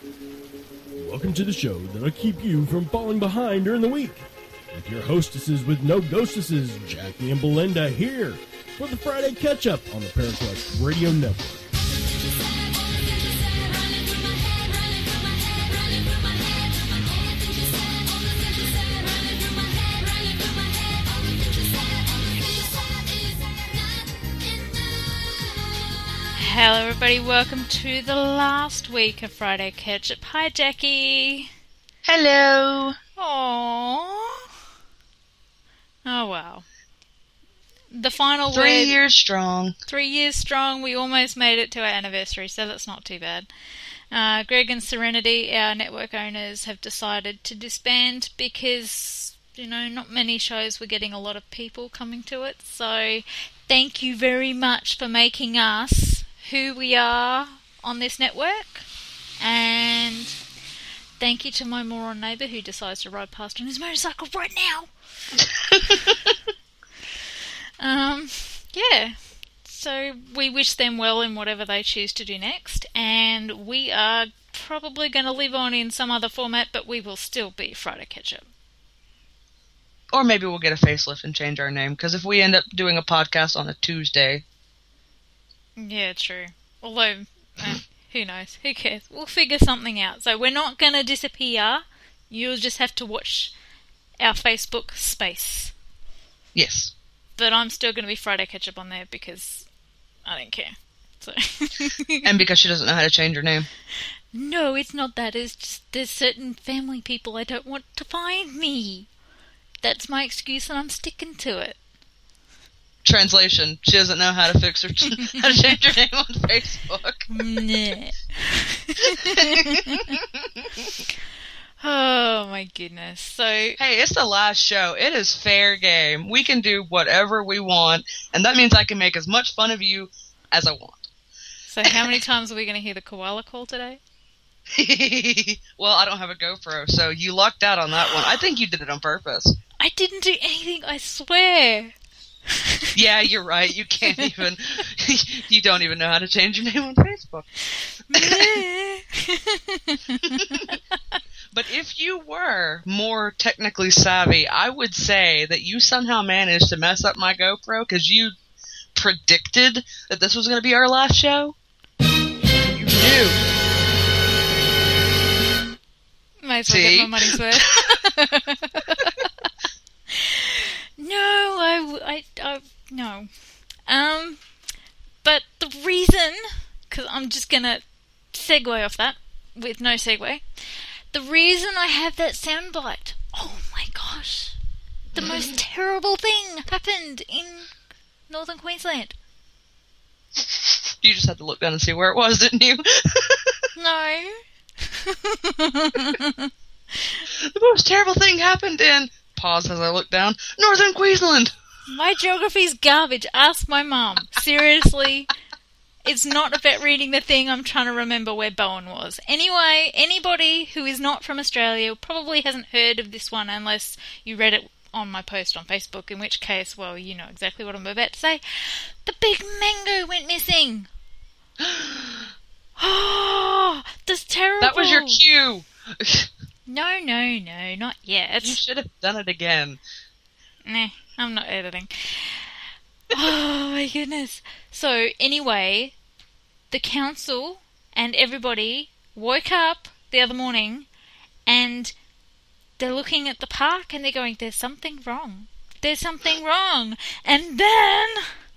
Welcome to the show that'll keep you from falling behind during the week. With your hostesses with no ghostesses, Jackie and Belinda, here for the Friday catch-up on the Paraquest Radio Network. Hello everybody, welcome to the last week of Friday Catch-Up. Hi Jackie. Hello. Aww. Oh wow. The final 3 years strong. 3 years strong. We almost made it to our anniversary, so that's not too bad. Greg and Serenity, our network owners, have decided to disband because, you know, not many shows were getting a lot of people coming to it. So thank you very much for making us who we are on this network. And thank you to my moron neighbour who decides to ride past on his motorcycle right now. Yeah. So we wish them well in whatever they choose to do next, and we are probably going to live on in some other format, but we will still be Friday Catch-Up. Or maybe we'll get a facelift and change our name, because if we end up doing a podcast on a Tuesday... Yeah, true. Although, who knows? Who cares? We'll figure something out. So we're not going to disappear. You'll just have to watch our Facebook space. Yes. But I'm still going to be Friday Catch-Up on there because I don't care. So. And because she doesn't know how to change her name. No, it's not that. It's just there's certain family people I don't want to find me. That's my excuse and I'm sticking to it. Translation: she doesn't know how to fix her how to change her name on Facebook. Nah. Oh my goodness. So hey, it's the last show. It is fair game. We can do whatever we want, and that means I can make as much fun of you as I want. So how many times are we going to hear the koala call today? Well, I don't have a GoPro, so you lucked out on that one. I think you did it on purpose. I didn't do anything, I swear. Yeah, you're right. You can't even... You don't even know how to change your name on Facebook. But if you were more technically savvy, I would say that you somehow managed to mess up my GoPro because you predicted that this was going to be our last show. You knew. Might as well get my money's worth. No, but the reason, because I'm just going to segue off that with no segue, the reason I have that soundbite, oh my gosh, the most terrible thing happened in northern Queensland. You just had to look down and see where it was, didn't you? No. The most terrible thing happened in... Pause as I look down. Northern Queensland! My geography's garbage. Ask my mum. Seriously. It's not about reading the thing. I'm trying to remember where Bowen was. Anyway, anybody who is not from Australia probably hasn't heard of this one unless you read it on my post on Facebook, in which case, well, you know exactly what I'm about to say. The big mango went missing. Oh, that's terrible. That was your cue. No, not yet. You should have done it again. Nah, I'm not editing. Oh my goodness. So anyway, the council and everybody woke up the other morning and they're looking at the park and they're going, there's something wrong. There's something wrong. And then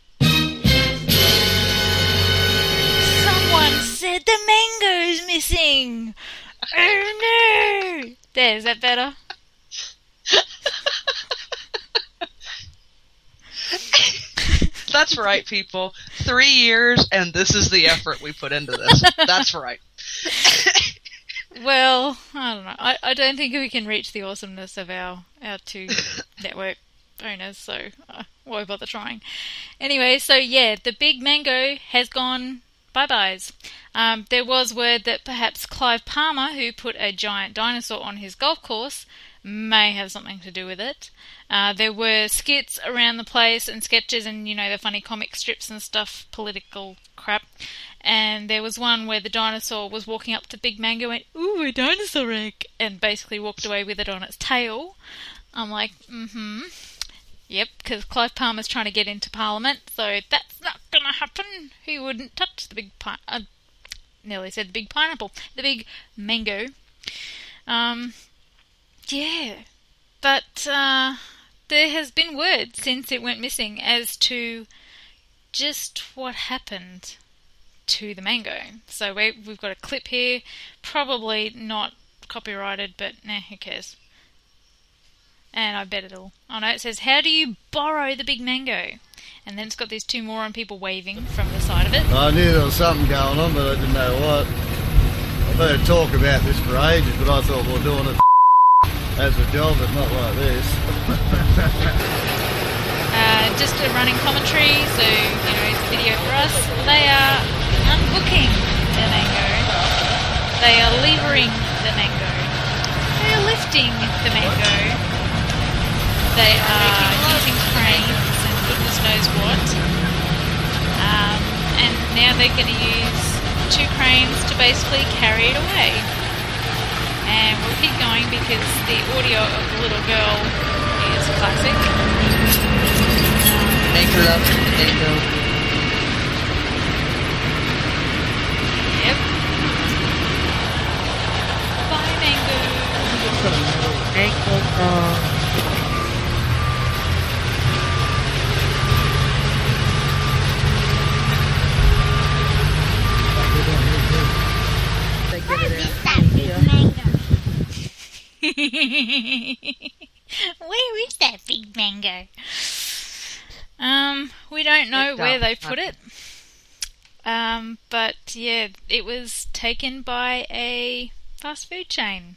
someone said the mango's missing. Oh no! There, is that better? That's right, people. 3 years, and this is the effort we put into this. That's right. Well, I don't know. I don't think we can reach the awesomeness of our two network owners, so why bother trying? Anyway, so yeah, the big mango has gone bye-byes. There was word that perhaps Clive Palmer, who put a giant dinosaur on his golf course, may have something to do with it. There were skits around the place and sketches and, the funny comic strips and stuff, political crap. And there was one where the dinosaur was walking up to Big Mango and went, "Ooh, a dinosaur egg," and basically walked away with it on its tail. I'm like, yep, because Clive Palmer's trying to get into Parliament, so that's not going to happen. He wouldn't touch the big nearly said the big pineapple. The big mango. Yeah. But there has been word since it went missing as to just what happened to the mango. So we've got a clip here, probably not copyrighted, but who cares? And I bet it'll... Oh no, it says, "How do you borrow the big mango?" And then it's got these two moron people waving from the side of it. I knew there was something going on, but I didn't know what. I've heard talk about this for ages, but I thought we were doing it as a job, but not like this. Just a running commentary, so, it's a video for us. They are unhooking the mango. They are levering the mango. They are lifting the mango. They are using cranes and goodness knows what. And now they're going to use 2 cranes to basically carry it away. And we'll keep going because the audio of the little girl is classic. Make her up, mango. Yep. Bye, mango. Mango. Where is that big mango? We don't know where they put it. But yeah, it was taken by a fast food chain.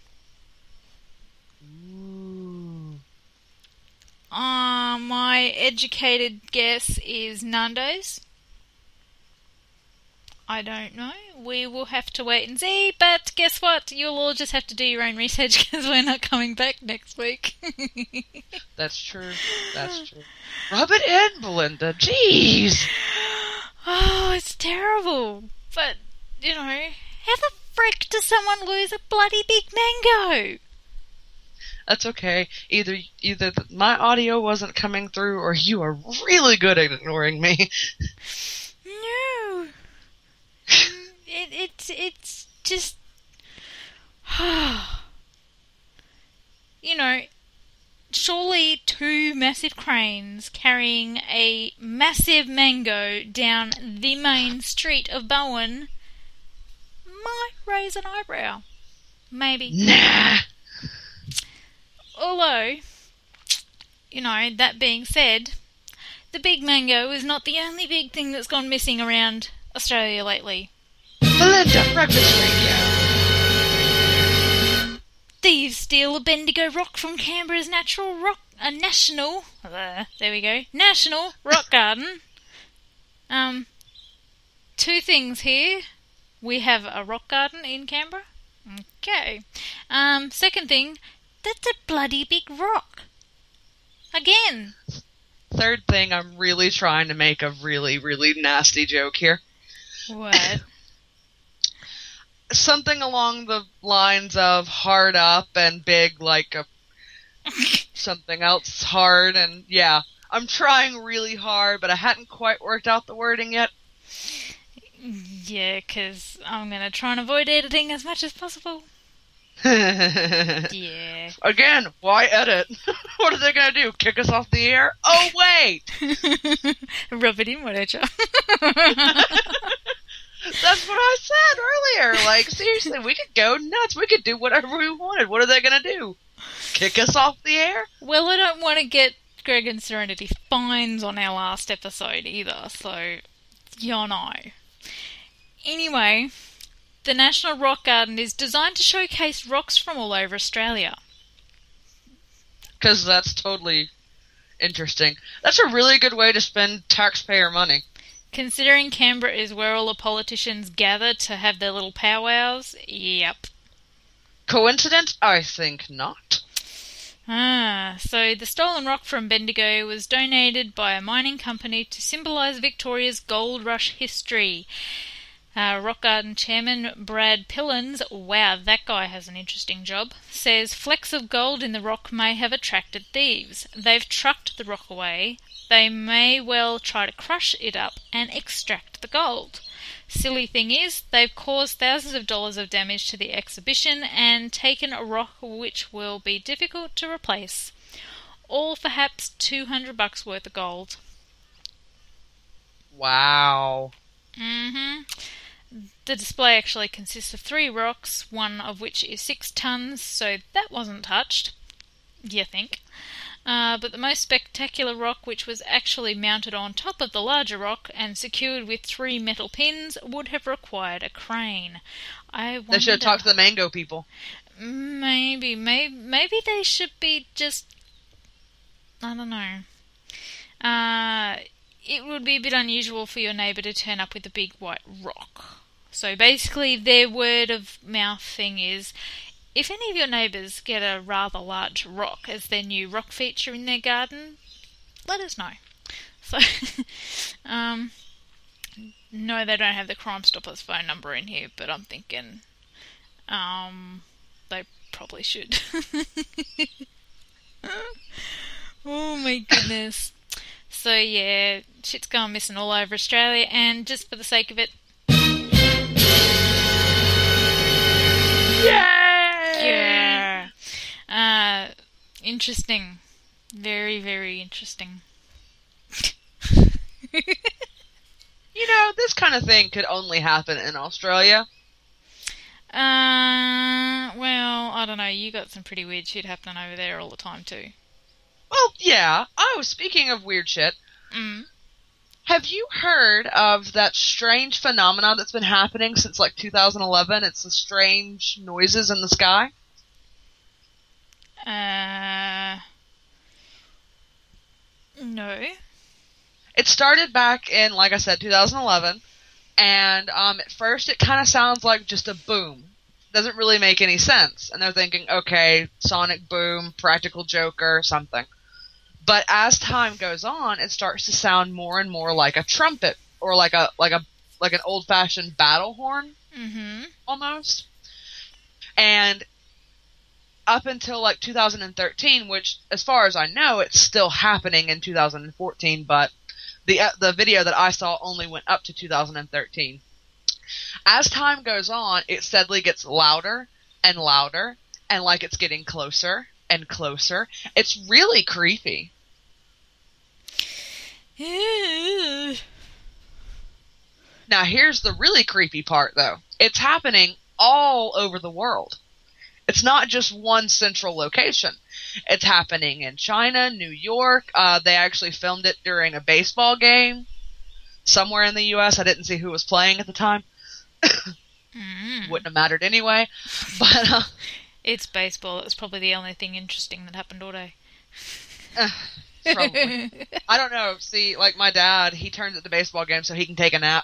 My educated guess is Nando's. I don't know. We will have to wait and see, but guess what? You'll all just have to do your own research because we're not coming back next week. That's true. That's true. Rub it in, Belinda. Jeez. Oh, it's terrible. But, how the frick does someone lose a bloody big mango? That's okay. Either my audio wasn't coming through or you are really good at ignoring me. No. It's just, surely 2 massive cranes carrying a massive mango down the main street of Bowen might raise an eyebrow. Maybe. Nah. Although, that being said, the big mango is not the only big thing that's gone missing around Australia lately. Belinda, Breakfast Radio. Thieves steal a Bendigo rock from Canberra's national rock garden. 2 things here. We have a rock garden in Canberra. Okay. Second thing, that's a bloody big rock. Again. Third thing, I'm really trying to make a really, really nasty joke here. What? Something along the lines of hard up and big like something else hard, and yeah. I'm trying really hard, but I hadn't quite worked out the wording yet. Yeah, because I'm going to try and avoid editing as much as possible. Yeah. Again, why edit? What are they going to do? Kick us off the air? Oh, wait! Rub it in, why don't you? That's what I said earlier. Like, seriously, we could go nuts. We could do whatever we wanted. What are they going to do? Kick us off the air? Well, I don't want to get Greg and Serenity fines on our last episode either, so, Anyway, the National Rock Garden is designed to showcase rocks from all over Australia. Because that's totally interesting. That's a really good way to spend taxpayer money. Considering Canberra is where all the politicians gather to have their little powwows, yep. Coincidence? I think not. So the stolen rock from Bendigo was donated by a mining company to symbolise Victoria's gold rush history. Rock Garden chairman Brad Pillins, wow, that guy has an interesting job, says flecks of gold in the rock may have attracted thieves. They've trucked the rock away. They may well try to crush it up and extract the gold. Silly thing is, they've caused thousands of dollars of damage to the exhibition and taken a rock which will be difficult to replace. All for perhaps $200 worth of gold. Wow. The display actually consists of 3 rocks, one of which is 6 tons, so that wasn't touched, you think. But the most spectacular rock, which was actually mounted on top of the larger rock and secured with 3 metal pins, would have required a crane. They should have talked to the mango people. Maybe they should be just... I don't know. It would be a bit unusual for your neighbour to turn up with a big white rock. So basically their word of mouth thing is, if any of your neighbours get a rather large rock as their new rock feature in their garden, let us know. So, no, they don't have the Crime Stoppers phone number in here, but I'm thinking they probably should. Oh my goodness. So yeah, shit's going missing all over Australia, and just for the sake of it... Yeah! Interesting. Very, very interesting. You know, this kind of thing could only happen in Australia. Well, I don't know, you got some pretty weird shit happening over there all the time too. Well, yeah. Oh, speaking of weird shit, have you heard of that strange phenomenon that's been happening since, like, 2011? It's the strange noises in the sky. No. It started back in, like I said, 2011, and at first it kind of sounds like just a boom. Doesn't really make any sense. And they're thinking, okay, sonic boom, practical joker, something. But as time goes on, it starts to sound more and more like a trumpet, or like an old-fashioned battle horn, almost. And up until like 2013, which, as far as I know, it's still happening in 2014, but the video that I saw only went up to 2013. As time goes on, it steadily gets louder and louder, and like it's getting closer and closer. It's really creepy. Now, here's the really creepy part, though. It's happening all over the world. It's not just one central location. It's happening in China, New York. They actually filmed it during a baseball game somewhere in the U.S. I didn't see who was playing at the time. Wouldn't have mattered anyway. But it's baseball. It was probably the only thing interesting that happened all day. Probably. I don't know. See, like my dad, he turns at the baseball game so he can take a nap.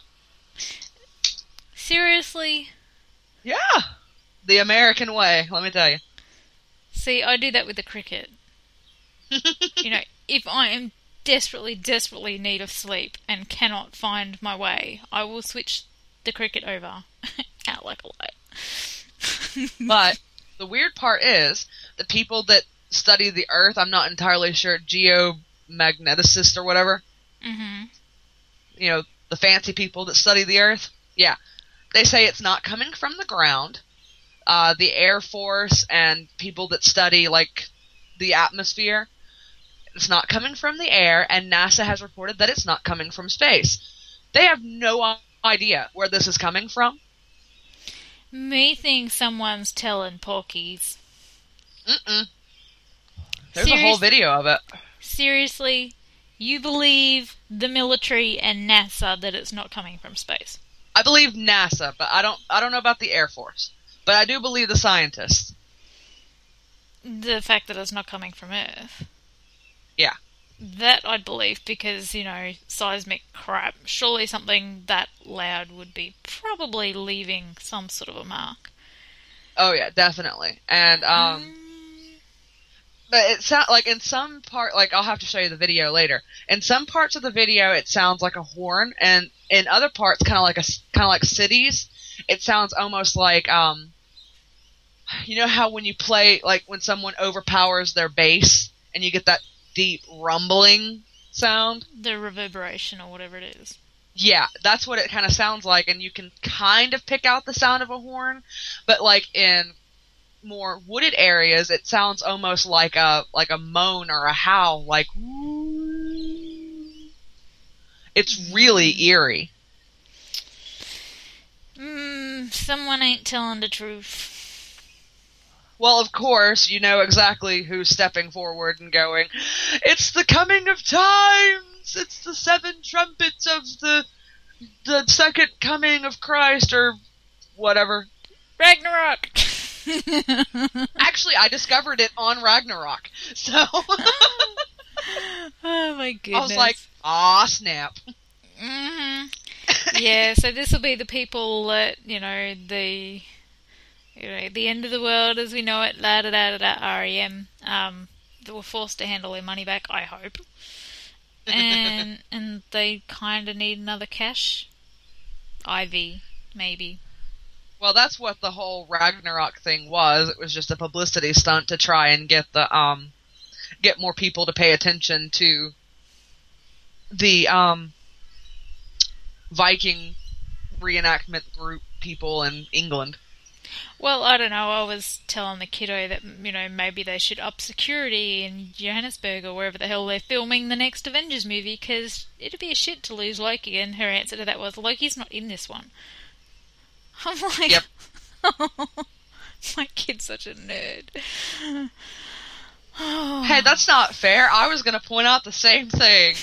Seriously? Yeah. The American way, let me tell you. See, I do that with the cricket. You know, if I am desperately in need of sleep and cannot find my way, I will switch the cricket over out like a light. But the weird part is, the people that study the Earth, I'm not entirely sure, geomagneticist or whatever. You know, the fancy people that study the Earth. Yeah. They say it's not coming from the ground. The Air Force and people that study, like, the atmosphere, it's not coming from the air, and NASA has reported that it's not coming from space. They have no idea where this is coming from. Me think someone's telling porkies. There's a whole video of it. Seriously? You believe the military and NASA that it's not coming from space? I believe NASA, but I don't know about the Air Force. But I do believe the scientists. The fact that it's not coming from Earth? Yeah. That I'd believe because, you know, seismic crap. Surely something that loud would be probably leaving some sort of a mark. Oh yeah, definitely. And, But it sounds like in some part, like I'll have to show you the video later. In some parts of the video, it sounds like a horn, and in other parts, kind of like cities, it sounds almost like you know how when you play, like when someone overpowers their bass and you get that deep rumbling sound, The reverberation or whatever it is. yeah, that's what it kind of sounds like, and you can kind of pick out the sound of a horn, but like in more wooded areas, it sounds almost like a moan or a howl, like it's really eerie. Someone ain't telling the truth. Well, of course, you know exactly who's stepping forward and going, "It's the coming of times! It's the 7 trumpets of the second coming of Christ," or whatever. Ragnarok! Actually, I discovered it on Ragnarok, so Oh my goodness. I was like, "Aw, snap." Mm-hmm. Yeah, so this will be the people that, the end of the world as we know it, REM, that were forced to handle their money back, I hope. And they kind of need another cash. IV, maybe. Well, that's what the whole Ragnarok thing was. It was just a publicity stunt to try and get get more people to pay attention to the Viking reenactment group people in England. Well, I don't know. I was telling the kiddo that, maybe they should up security in Johannesburg or wherever the hell they're filming the next Avengers movie, because it'd be a shit to lose Loki, and her answer to that was, Loki's not in this one. I'm like, Yep. My kid's such a nerd. Hey, that's not fair. I was going to point out the same thing.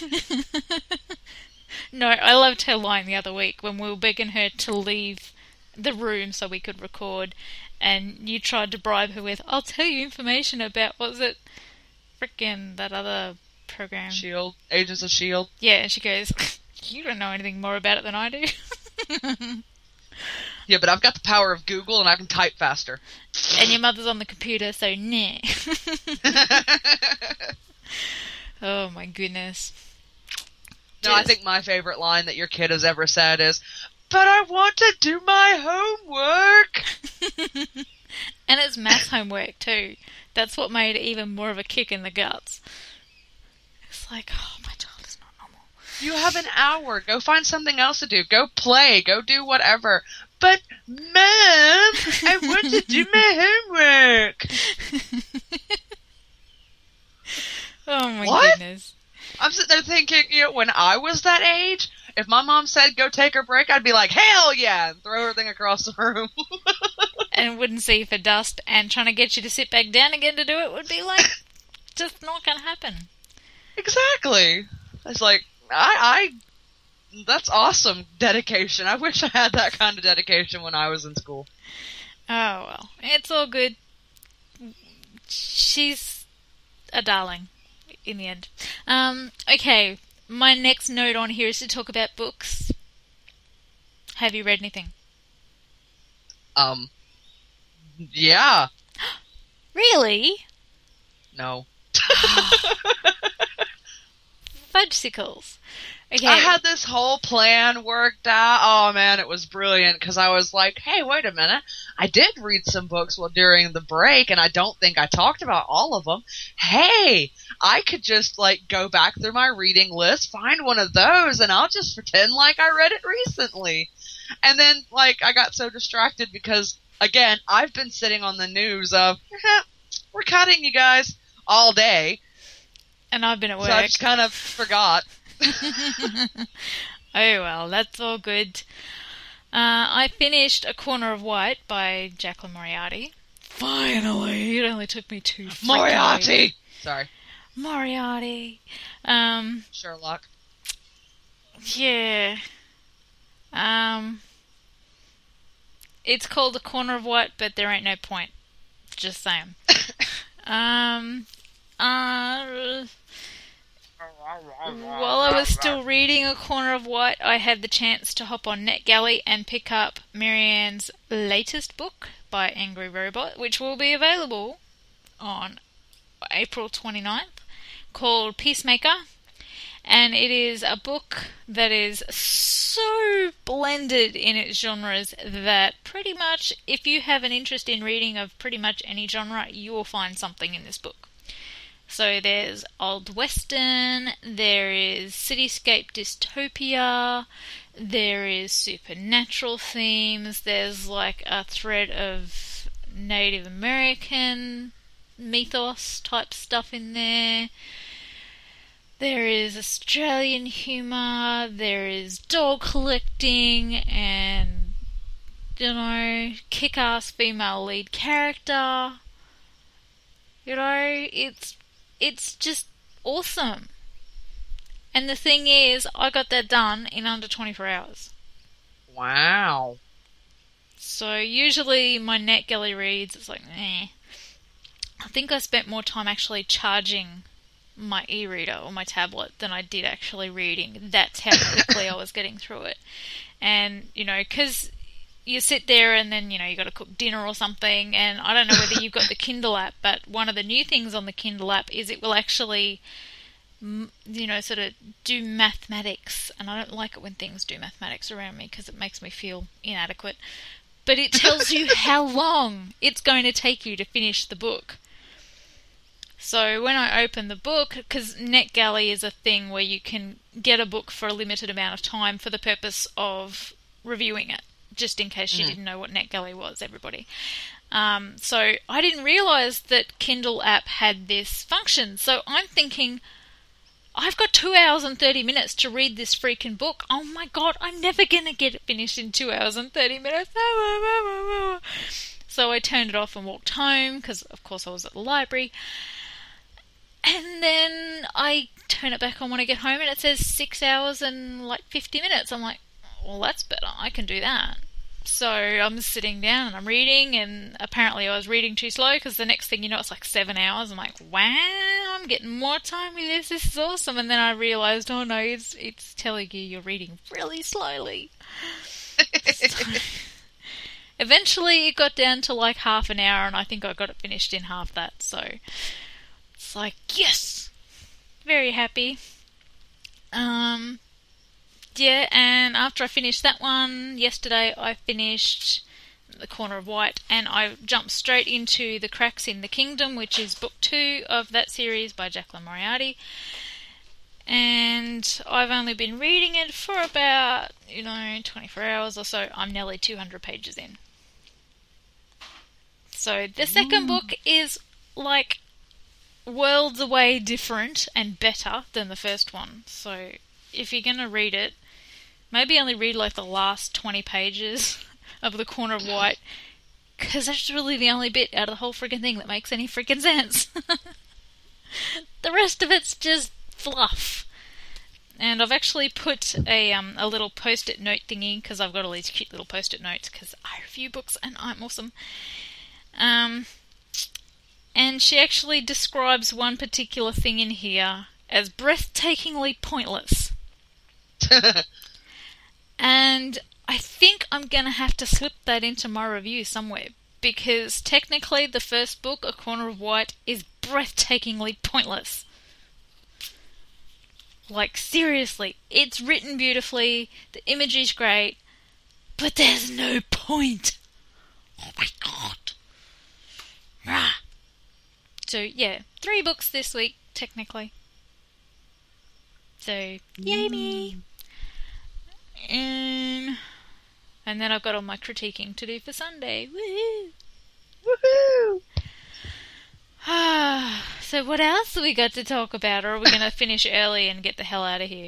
No, I loved her line the other week when we were begging her to leave the room so we could record, and you tried to bribe her with, "I'll tell you information about," what was it? Frickin' that other program. S.H.I.E.L.D. Agents of S.H.I.E.L.D. Yeah, and she goes, "You don't know anything more about it than I do." Yeah, but I've got the power of Google and I can type faster. And your mother's on the computer, so nah. Oh my goodness. No, I think my favorite line that your kid has ever said is, "But I want to do my homework." And it's math homework too. That's what made it even more of a kick in the guts. It's like, oh, my child is not normal. You have an hour. Go find something else to do. Go play. Go do whatever. But, Mom, I want to do my homework. Oh my What? goodness. I'm sitting there thinking, when I was that age, if my mom said go take a break, I'd be like, hell yeah, and throw everything across the room. And wouldn't see for dust, and trying to get you to sit back down again to do it would be like, just not going to happen. Exactly. It's like, that's awesome dedication. I wish I had that kind of dedication when I was in school. Oh well, it's all good. She's a darling in the end. Okay, my next note on here is to talk about books. Have you read anything? Yeah. Really? No. Fudgesicles. Okay. I had this whole plan worked out. Oh man, it was brilliant because I was like, hey, wait a minute. I did read some books during the break, and I don't think I talked about all of them. Hey, I could just go back through my reading list, find one of those, and I'll just pretend like I read it recently. And then I got so distracted because, again, I've been sitting on the news of, we're cutting you guys all day. And I've been at work. So I just kind of forgot. Oh well, that's all good. I finished A Corner of White by Jacqueline Moriarty. Finally! It only took me 2 Moriarty! Sorry. Moriarty. Sherlock. Yeah. It's called A Corner of White, but there ain't no point. Just saying. While I was still reading A Corner of White, I had the chance to hop on NetGalley and pick up Marianne's latest book by Angry Robot, which will be available on April 29th, called Peacemaker. And it is a book that is so blended in its genres that pretty much, if you have an interest in reading of pretty much any genre, you will find something in this book. So there's Old Western, there is cityscape dystopia, there is supernatural themes, there's like a thread of Native American mythos type stuff in there. There is Australian humour, there is dog collecting, and, kick-ass female lead character. It's just awesome. And the thing is, I got that done in under 24 hours. Wow. So usually my NetGalley reads, it's like, I think I spent more time actually charging my e-reader or my tablet than I did actually reading. That's how quickly I was getting through it. And, because you sit there and then, you got to cook dinner or something, and I don't know whether you've got the Kindle app, but one of the new things on the Kindle app is it will actually, sort of do mathematics, and I don't like it when things do mathematics around me because it makes me feel inadequate. But it tells you how long it's going to take you to finish the book. So when I open the book, because NetGalley is a thing where you can get a book for a limited amount of time for the purpose of reviewing it, just in case you didn't know what NetGalley was, everybody. So I didn't realise that Kindle app had this function. So I'm thinking, I've got 2 hours and 30 minutes to read this freaking book. Oh my god, I'm never going to get it finished in 2 hours and 30 minutes. So I turned it off and walked home, because of course I was at the library. And then I turn it back on when I get home and it says 6 hours and 50 minutes. I'm like, well, that's better. I can do that. So I'm sitting down and I'm reading, and apparently I was reading too slow, because the next thing you know, it's like 7 hours. I'm like, wow, I'm getting more time with this. This is awesome. And then I realised, oh no, it's telling you you're reading really slowly. So, eventually it got down to like half an hour, and I think I got it finished in half that. So it's like, yes, very happy. Yeah, and after I finished that one yesterday, I finished The Corner of White, and I jumped straight into The Cracks in the Kingdom, which is book 2 of that series by Jacqueline Moriarty. And I've only been reading it for about, 24 hours or so. I'm nearly 200 pages in. So the second book is like worlds away different and better than the first one. So if you're going to read it, maybe only read like the last 20 pages of The Corner of White, because that's really the only bit out of the whole friggin' thing that makes any friggin' sense. The rest of it's just fluff. And I've actually put a little post-it note thingy, because I've got all these cute little post-it notes, because I review books and I'm awesome. And she actually describes one particular thing in here as breathtakingly pointless. And I think I'm going to have to slip that into my review somewhere, because technically the first book, A Corner of White, is breathtakingly pointless. Like, seriously, it's written beautifully, the imagery's great, but there's no point. Oh my god. Rah. So, yeah, 3 books this week, technically. So, yay me! And then I've got all my critiquing to do for Sunday. Woohoo! Woohoo! So what else have we got to talk about, or are we going to finish early and get the hell out of here?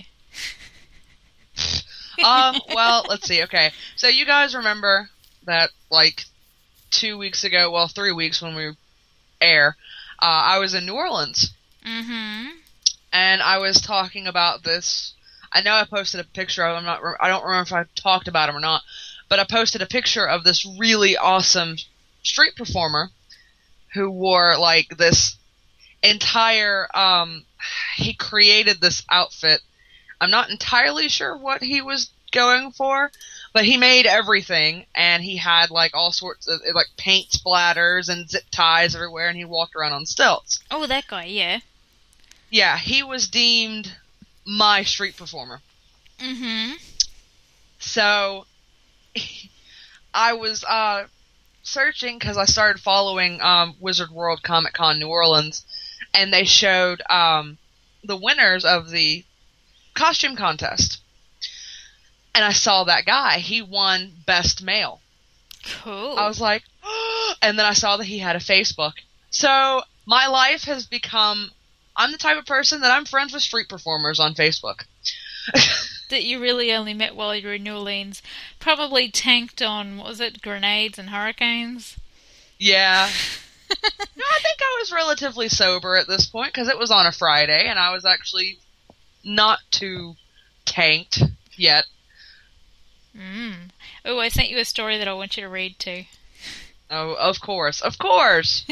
Well, let's see. Okay, so you guys remember that, 2 weeks ago, 3 weeks when we air, I was in New Orleans. Mm-hmm. And I was talking about this. I know I posted a picture of him. I don't remember if I talked about him or not, but I posted a picture of this really awesome street performer who wore this entire. He created this outfit. I'm not entirely sure what he was going for, but he made everything, and he had like all sorts of like paint splatters and zip ties everywhere, and he walked around on stilts. Oh, that guy, yeah. Yeah, he was deemed my street performer. Mm-hmm. So I was searching because I started following Wizard World Comic Con New Orleans, and they showed the winners of the costume contest. And I saw that guy. He won Best Male. Cool. I was like, and then I saw that he had a Facebook. So my life has become, I'm the type of person that I'm friends with street performers on Facebook. That you really only met while you were in New Orleans. Probably tanked on, what was it, grenades and hurricanes? Yeah. No, I think I was relatively sober at this point because it was on a Friday and I was actually not too tanked yet. Oh, I sent you a story that I want you to read too. Oh, of course. Of course.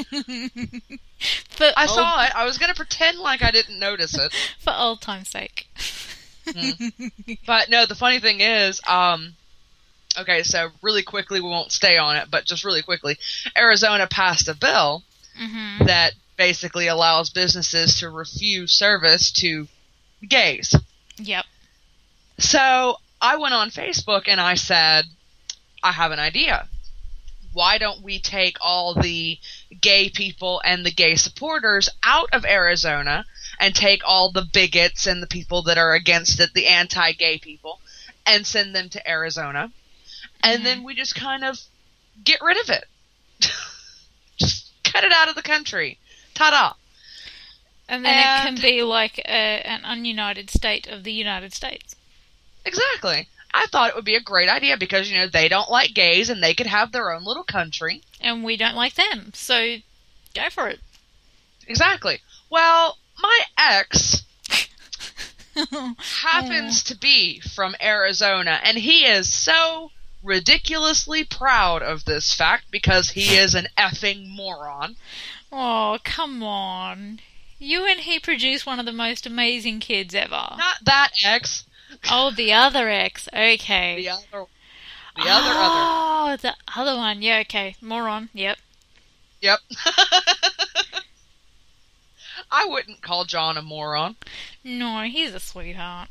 I saw it. I was going to pretend like I didn't notice it. For old time's sake. But no, the funny thing is, okay, so really quickly, we won't stay on it, but just really quickly, Arizona passed a bill that basically allows businesses to refuse service to gays. Yep. So I went on Facebook and I said, I have an idea. Why don't we take all the gay people and the gay supporters out of Arizona and take all the bigots and the people that are against it, the anti-gay people, and send them to Arizona. And then we just kind of get rid of it. Just cut it out of the country. Ta-da. And then it can be like an ununited state of the United States. Exactly. I thought it would be a great idea because, you know, they don't like gays and they could have their own little country. And we don't like them. So go for it. Exactly. Well, my ex happens to be from Arizona, and he is so ridiculously proud of this fact because he is an effing moron. Oh, come on. You and he produce one of the most amazing kids ever. Not that ex. Oh, the other ex. Okay. The other. Oh, the other one. Yeah, okay. Moron. Yep. Yep. I wouldn't call John a moron. No, he's a sweetheart.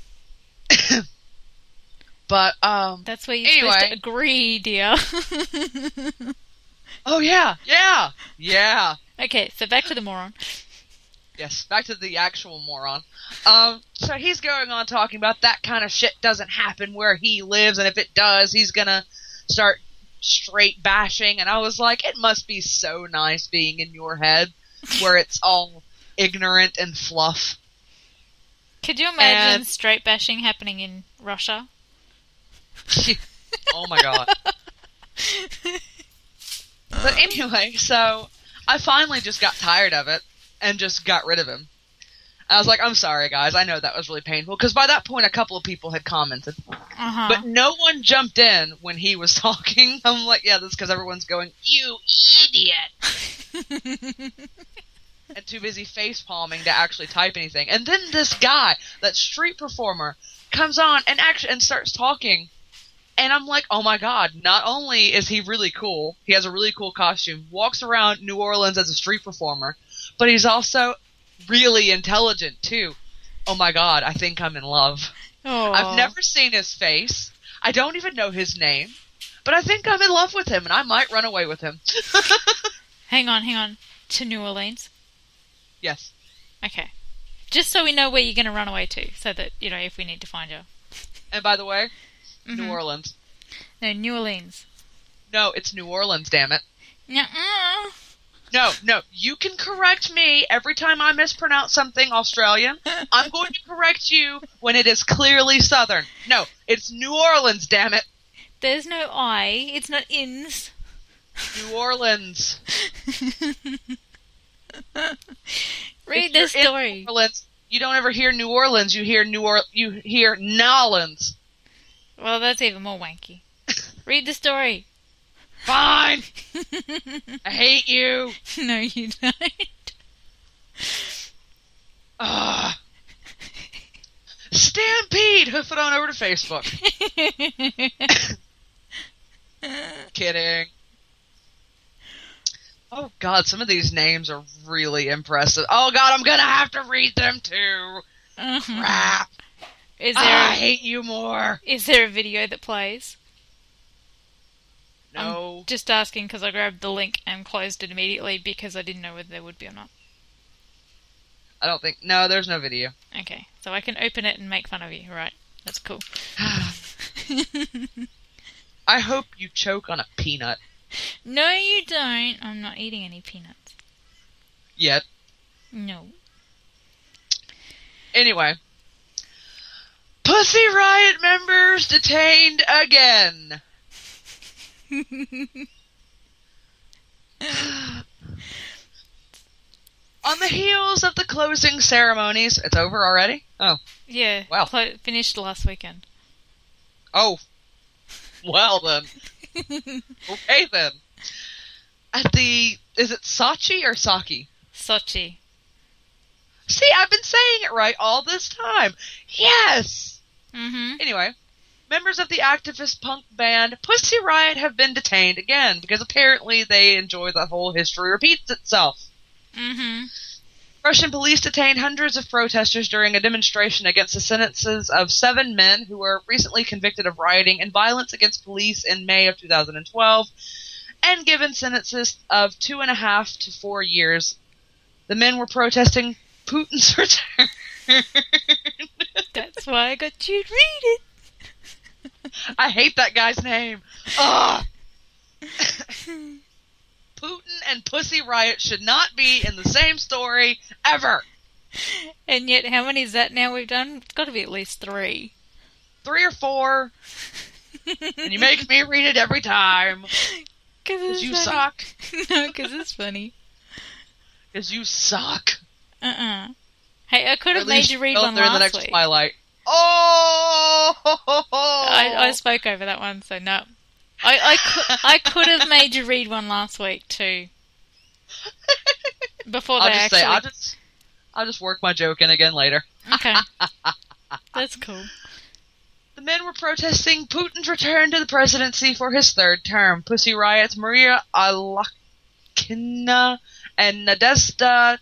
But, that's where you're supposed to agree, dear. Oh, yeah. Yeah. Yeah. Okay, so back to the moron. Yes, back to the actual moron. So he's going on talking about that kind of shit doesn't happen where he lives, and if it does, he's gonna start straight bashing, and I was like, it must be so nice being in your head, where it's all ignorant and fluff. Could you imagine straight bashing happening in Russia? Oh my god. But anyway, so I finally just got tired of it and just got rid of him. I was like, I'm sorry guys, I know that was really painful, because by that point a couple of people had commented. But no one jumped in when he was talking. I'm like, yeah, that's because everyone's going, you idiot! And too busy face palming to actually type anything. And then this guy, that street performer, comes on and starts talking. And I'm like, oh my god, not only is he really cool, he has a really cool costume, walks around New Orleans as a street performer, but he's also really intelligent too. Oh my god, I think I'm in love. Aww. I've never seen his face. I don't even know his name. But I think I'm in love with him and I might run away with him. Hang on. To New Orleans? Yes. Okay. Just so we know where you're going to run away to, so that, you know, if we need to find you. And by the way, New Orleans. No, New Orleans. No, it's New Orleans, damn it. Nuh-uh. No, you can correct me every time I mispronounce something Australian. I'm going to correct you when it is clearly Southern. No, it's New Orleans, damn it. There's no I. It's not ins. New Orleans. Read the story. New Orleans, you don't ever hear New Orleans. You hear you hear Nolans. Well, that's even more wanky. Read the story. Fine. I hate you. No, you don't. Stampede! Hoof it on over to Facebook. Kidding. Oh god, some of these names are really impressive. Oh god, I'm gonna have to read them too. Crap. I hate you more. Is there a video that plays? No. I'm just asking because I grabbed the link and closed it immediately because I didn't know whether there would be or not. I don't think... No, there's no video. Okay, so I can open it and make fun of you. Right, that's cool. I hope you choke on a peanut. No, you don't. I'm not eating any peanuts. Yet. No. Anyway. Pussy Riot members detained again. On the heels of the closing ceremonies... It's over already? Oh. Yeah. Well. Finished last weekend. Oh. Well then. Okay then. At the... Is it Sochi or Saki? Sochi. See, I've been saying it right all this time. Yes! Mm-hmm. Anyway, members of the activist punk band Pussy Riot have been detained again because apparently they enjoy the whole history repeats itself. Mm-hmm. Russian police detained hundreds of protesters during a demonstration against the sentences of 7 men who were recently convicted of rioting and violence against police in May of 2012 and given sentences of 2.5 to 4 years. The men were protesting Putin's return. That's why I got you to read it. I hate that guy's name. Ugh. Putin and Pussy Riot should not be in the same story ever. And yet, how many is that now we've done? It's got to be at least 3. 3 or 4. And you make me read it every time. Because you suck. No, because it's funny. Because you suck. Hey, I could have made you read one they're in the last next week. Twilight. Oh! I spoke over that one, so no. I could have made you read one last week too. Before they actually. I'll just work my joke in again later. Okay. That's cool. The men were protesting Putin's return to the presidency for his 3rd term. Pussy Riot's Maria Alakhina and Nadezhda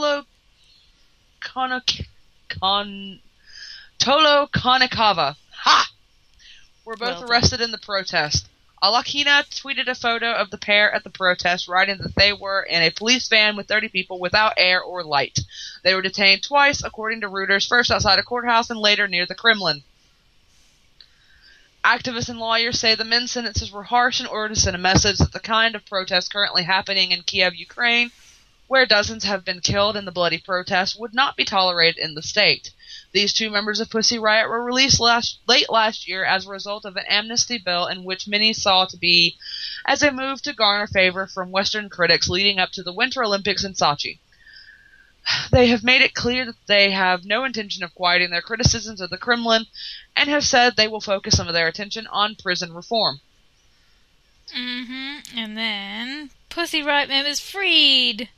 Tolokonikova were both arrested in the protest. Alakhina tweeted a photo of the pair at the protest, writing that they were in a police van with 30 people without air or light. They were detained twice, according to Reuters, first outside a courthouse and later near the Kremlin. Activists and lawyers say the men's sentences were harsh in order to send a message that the kind of protest currently happening in Kiev, Ukraine, where dozens have been killed in the bloody protests, would not be tolerated in the state. These 2 members of Pussy Riot were released late last year as a result of an amnesty bill in which many saw to be as a move to garner favor from Western critics leading up to the Winter Olympics in Sochi. They have made it clear that they have no intention of quieting their criticisms of the Kremlin and have said they will focus some of their attention on prison reform. Mm-hmm. And then Pussy Riot members freed.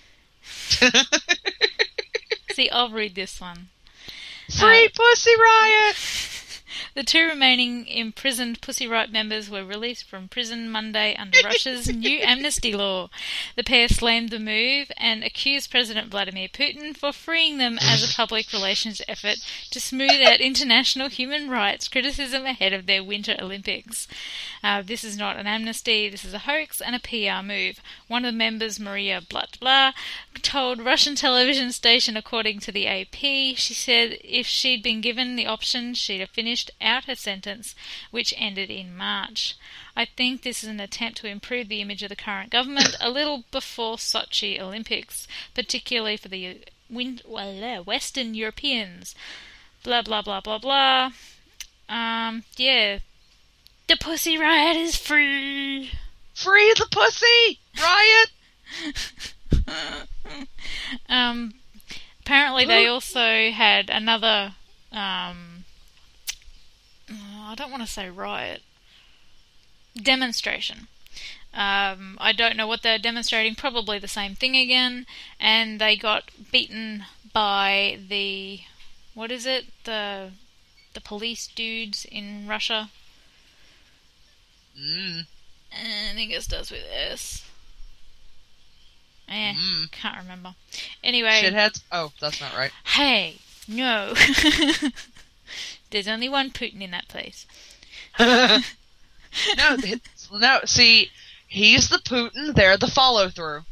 See, I'll read this one. Free Pussy Riot! The 2 remaining imprisoned Pussy Riot members were released from prison Monday under Russia's new amnesty law. The pair slammed the move and accused President Vladimir Putin for freeing them as a public relations effort to smooth out international human rights criticism ahead of their Winter Olympics. This is not an amnesty, this is a hoax and a PR move. One of the members, Maria Blatbla, told Russian television station, according to the AP, she said if she'd been given the option, she'd have finished out her sentence, which ended in March. I think this is an attempt to improve the image of the current government a little before Sochi Olympics, particularly for the Western Europeans. Blah, blah, blah, blah, blah. Yeah. The Pussy Riot is free! Free the Pussy Riot! Apparently they also had another, I don't want to say riot, demonstration. I don't know what they're demonstrating, probably the same thing again, and they got beaten by the, what is it, the the police dudes in Russia. Mm. And I think it starts with S. Can't remember. Anyway. Shitheads? Oh, that's not right. Hey, no. There's only one Putin in that place. No, see, he's the Putin, they're the follow-through.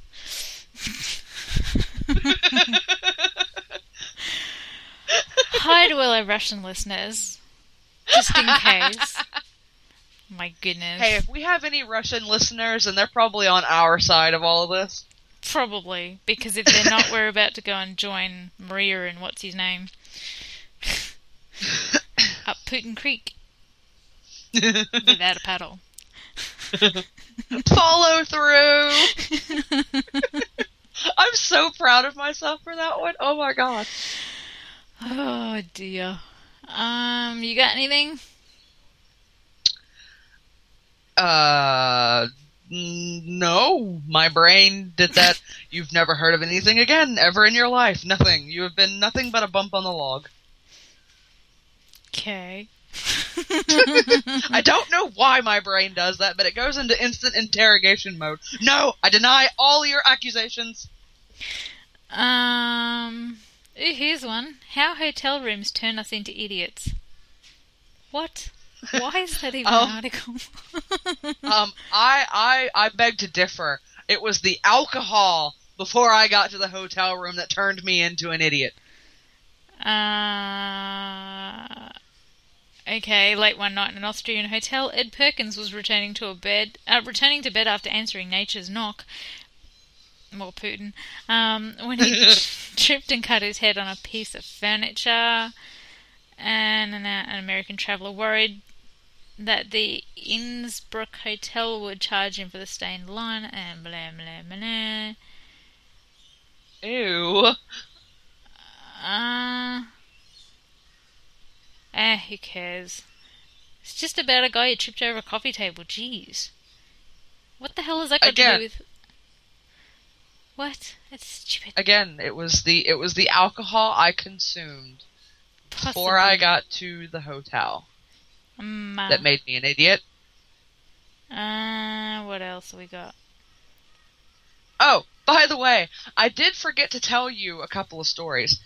Hi to all our Russian listeners. Just in case. My goodness. Hey, if we have any Russian listeners, and they're probably on our side of all of this. Probably, because if they're not, we're about to go and join Maria and what's his name up Putin Creek without a paddle. Follow through. I'm so proud of myself for that one. Oh my god. Oh dear. You got anything? No. My brain did that. You've never heard of anything again, ever in your life. Nothing. You have been nothing but a bump on the log. Okay. I don't know why my brain does that, but it goes into instant interrogation mode. No, I deny all your accusations. Here's one. How hotel rooms turn us into idiots. What? Why is that even an article? I beg to differ. It was the alcohol before I got to the hotel room that turned me into an idiot. Okay, late one night in an Austrian hotel, Ed Perkins was returning to bed after answering nature's knock. More Putin. When he tripped and cut his head on a piece of furniture, and an American traveller worried that the Innsbruck hotel would charge him for the stay in line, and blah blah blah. Ew. Who cares? It's just about a guy who tripped over a coffee table. Jeez. What the hell has that got to do with... What? That's stupid. Again, it was the alcohol I consumed before I got to the hotel that made me an idiot. What else have we got? Oh, by the way, I did forget to tell you a couple of stories.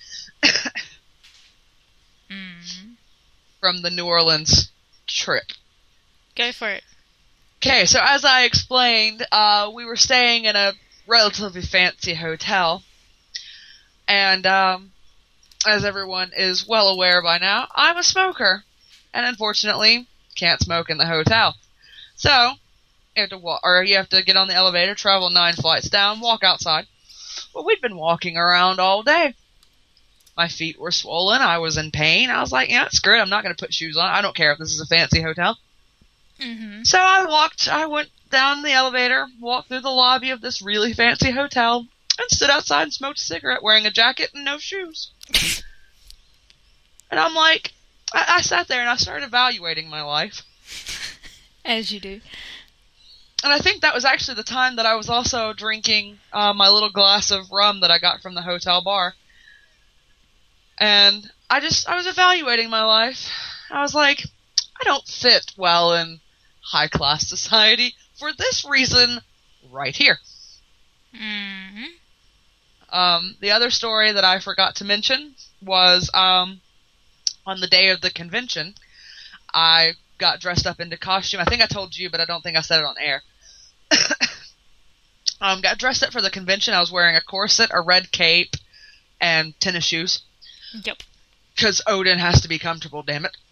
From the New Orleans trip. Go for it. Okay, so as I explained, we were staying in a relatively fancy hotel. And, as everyone is well aware by now, I'm a smoker. And unfortunately, can't smoke in the hotel. So, you have to get on the elevator, travel 9 flights down, walk outside. Well, we'd been walking around all day. My feet were swollen. I was in pain. I was like, yeah, screw it. I'm not going to put shoes on. I don't care if this is a fancy hotel. Mm-hmm. So I went down the elevator, walked through the lobby of this really fancy hotel, and stood outside and smoked a cigarette wearing a jacket and no shoes. And I'm like, I sat there and I started evaluating my life. As you do. And I think that was actually the time that I was also drinking my little glass of rum that I got from the hotel bar. And I was evaluating my life. I was like, I don't fit well in high-class society for this reason right here. Mm-hmm. The other story that I forgot to mention was on the day of the convention, I got dressed up into costume. I think I told you, but I don't think I said it on air. Got dressed up for the convention. I was wearing a corset, a red cape, and tennis shoes. Yep. Because Odin has to be comfortable, damn it.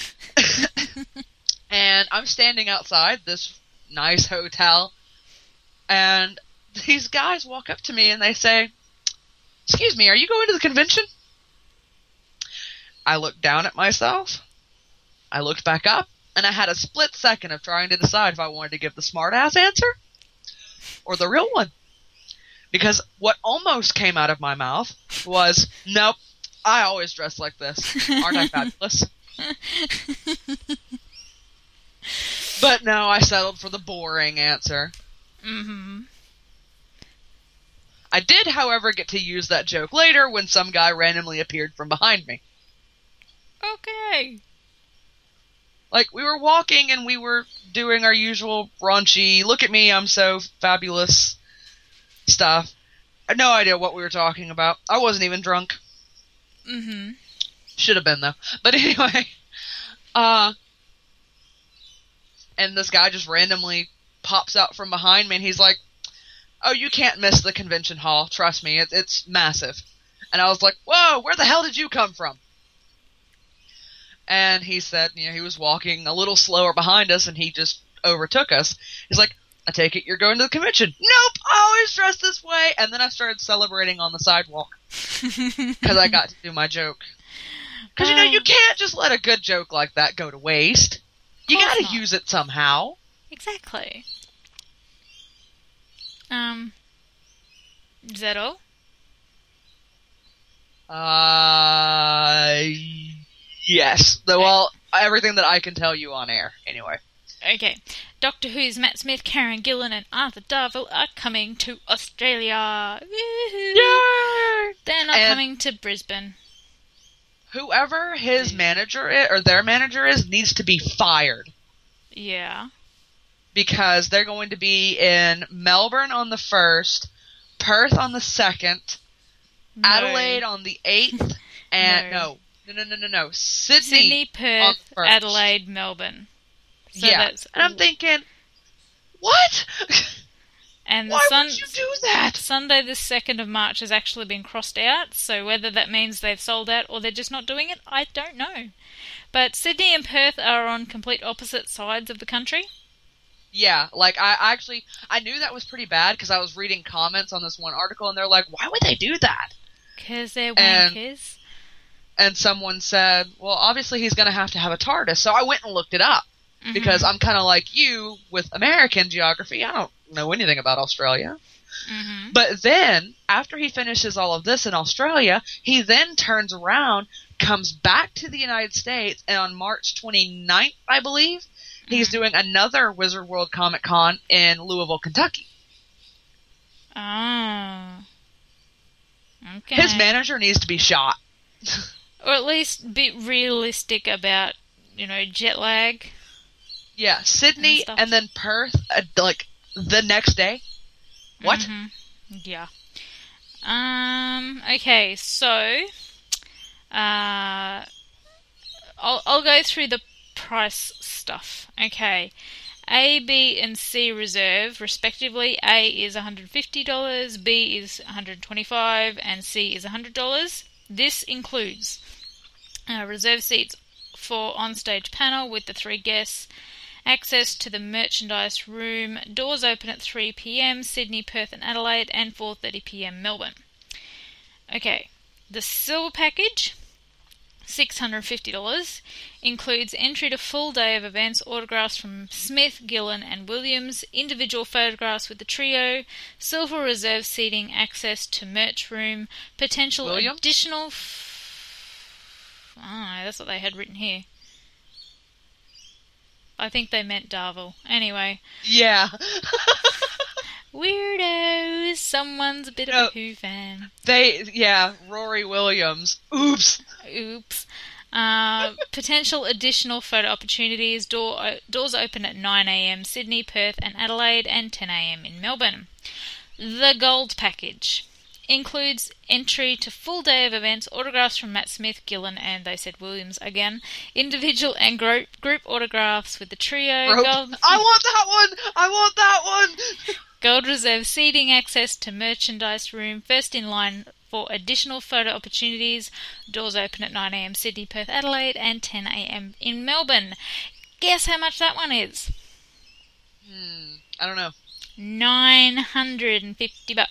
And I'm standing outside this nice hotel, and these guys walk up to me and they say, "Excuse me, are you going to the convention?" I looked down at myself, I looked back up, and I had a split second of trying to decide if I wanted to give the smart-ass answer or the real one. Because what almost came out of my mouth was, nope, I always dress like this. Aren't I fabulous? But no, I settled for the boring answer. Mm-hmm. I did, however, get to use that joke later when some guy randomly appeared from behind me. Okay. Like, we were walking and we were doing our usual raunchy, look at me, I'm so fabulous stuff. I had no idea what we were talking about. I wasn't even drunk. Mm-hmm. Should have been, though. But anyway, and this guy just randomly pops out from behind me, and he's like, oh, you can't miss the convention hall. Trust me, it's massive. And I was like, whoa, where the hell did you come from? And he said, he was walking a little slower behind us, and he just overtook us. He's like, I take it you're going to the convention. Nope, I always dress this way. And then I started celebrating on the sidewalk. Because I got to do my joke. Because, you can't just let a good joke like that go to waste. You gotta use it somehow. Exactly. Is that all? Yes. Well, everything that I can tell you on air, anyway. Okay. Doctor Who's Matt Smith, Karen Gillan, and Arthur Darvill are coming to Australia. Woo-hoo. Yay! They're not coming to Brisbane. Whoever his manager is, or their manager is, needs to be fired. Yeah. Because they're going to be in Melbourne on the 1st, Perth on the 2nd, No. Adelaide on the 8th, and No. Sydney, Perth, on the 1st. Adelaide, Melbourne. So and I'm thinking, what? And Why would you do that? Sunday the 2nd of March has actually been crossed out, so whether that means they've sold out or they're just not doing it, I don't know. But Sydney and Perth are on complete opposite sides of the country. Yeah, like, I knew that was pretty bad because I was reading comments on this one article, and they're like, why would they do that? Because they're wankers. And someone said, well, obviously he's going to have a TARDIS, so I went and looked it up. Mm-hmm. Because I'm kind of like you with American geography. I don't know anything about Australia. Mm-hmm. But then, after he finishes all of this in Australia, he then turns around, comes back to the United States, and on March 29th, I believe, he's doing another Wizard World Comic Con in Louisville, Kentucky. Oh. Okay. His manager needs to be shot. Or at least be realistic about, jet lag. Yeah, Sydney and then Perth, like, the next day. What? Mm-hmm. Yeah. Okay, so, I'll go through the price stuff. Okay. A, B, and C reserve, respectively. A is $150, B is $125, and C is $100. This includes reserve seats for onstage panel with the 3 guests, access to the merchandise room, doors open at 3 p.m, Sydney, Perth and Adelaide, and 4:30 p.m, Melbourne. Okay, the silver package, $650, includes entry to full day of events, autographs from Smith, Gillan and Williams, individual photographs with the trio, silver reserve seating, access to merch room, potential Williams? additional... that's what they had written here. I think they meant Darvill. Anyway. Yeah. Weirdos. Someone's a bit of a Who fan. Rory Williams. Oops. Potential additional photo opportunities. Doors open at 9 a.m. Sydney, Perth and Adelaide, and 10 a.m. in Melbourne. The gold package includes entry to full day of events, autographs from Matt Smith, Gillan, and they said Williams again, individual and group autographs with the trio. Gold... I want that one! Gold reserve seating, access to merchandise room, first in line for additional photo opportunities. Doors open at 9 a.m. Sydney, Perth, Adelaide, and 10 a.m. in Melbourne. Guess how much that one is? I don't know. $950.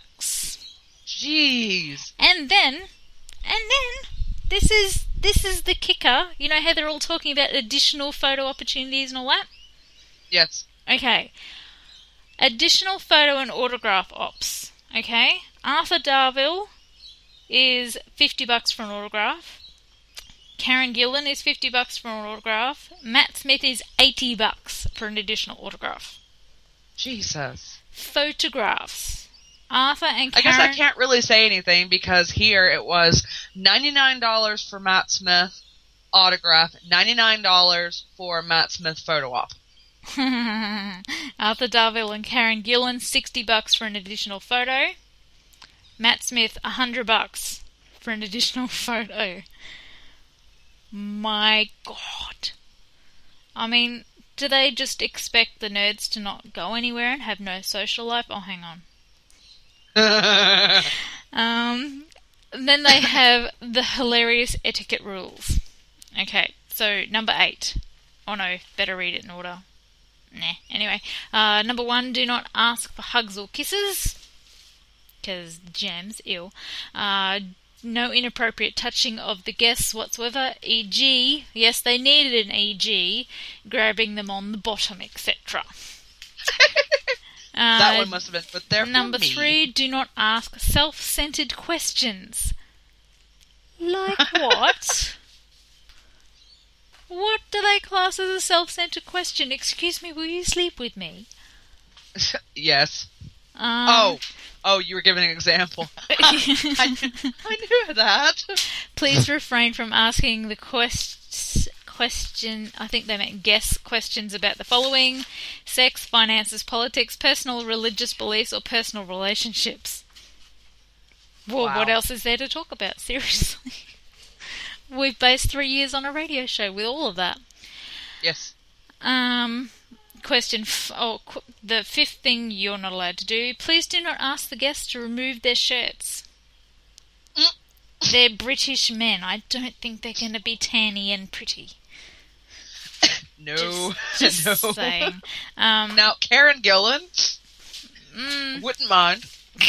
Jeez. And then, this is the kicker. You know how they're all talking about additional photo opportunities and all that? Yes. Okay. Additional photo and autograph ops. Okay? Arthur Darvill is $50 for an autograph. Karen Gillan is $50 for an autograph. Matt Smith is $80 for an additional autograph. Jesus. Photographs. Arthur and Karen... I guess I can't really say anything because here it was $99 for Matt Smith, autograph, $99 for Matt Smith photo op. Arthur Darvill and Karen Gillan, $60 for an additional photo. Matt Smith, $100 for an additional photo. My God. I mean, do they just expect the nerds to not go anywhere and have no social life? Oh, hang on. Then they have the hilarious etiquette rules. Okay, so number 8. Oh no, better read it in order. Nah, anyway. Number 1, do not ask for hugs or kisses. Because jam's ill. No inappropriate touching of the guests whatsoever, e.g., yes, they needed an e.g., grabbing them on the bottom, etc. That one must have been put there for Number me. 3, do not ask self-centered questions. Like what? What do they class as a self-centered question? Excuse me, will you sleep with me? Yes. Oh, you were giving an example. I knew that. Please refrain from asking the question, I think they meant guess questions about the following: sex, finances, politics, personal religious beliefs, or personal relationships. Well, Wow. What else is there to talk about? Seriously. We've based 3 years on a radio show with all of that. Yes. Question. The 5th thing you're not allowed to do. Please do not ask the guests to remove their shirts. They're British men. I don't think they're going to be tanny and pretty. No. Just no. saying. Now, Karen Gillan, wouldn't mind.